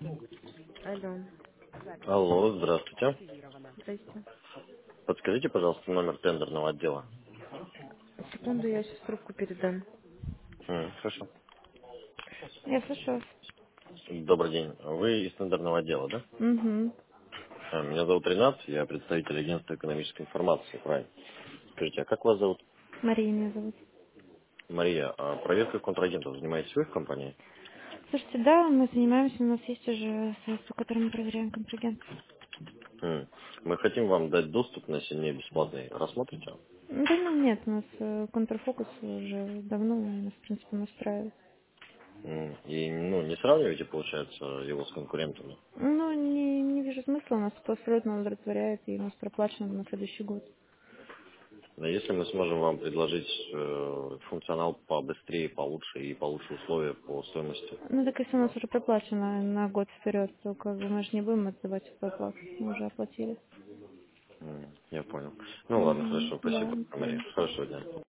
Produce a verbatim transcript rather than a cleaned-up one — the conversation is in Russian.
Алло. Алло, здравствуйте. Здрасте. Подскажите, пожалуйста, номер тендерного отдела. Секунду, я сейчас трубку передам. М, хорошо. Я слышу вас. Добрый день. Вы из тендерного отдела, да? Угу. А, Меня зовут Ренат, я представитель агентства экономической информации, правильно. Скажите, а как вас зовут? Мария меня зовут. Мария, а проверкой контрагентов занимаетесь вы в компании? Слушайте, да, мы занимаемся, у нас есть уже средства, которыми мы проверяем контрагентов. М, Мы хотим вам дать доступ на сильнее бесплатный. Рассмотрите? Да ну нет, у нас э, контрфокус уже давно у нас, в принципе, настраивает. М, И ну, не сравнивайте, получается, его с конкурентами. Ну, не, не вижу смысла, у нас это абсолютно удовлетворяет, и у нас проплачено на следующий год. Но если мы сможем вам предложить э, функционал побыстрее, получше и получше условия по стоимости. Ну, так если у нас уже проплачено на год вперед, то как бы мы же не будем отдавать эту оплату, мы уже оплатили. М, Я понял. Ну ладно, Угу. хорошо, Да, спасибо, Мария. да. Хорошего дня.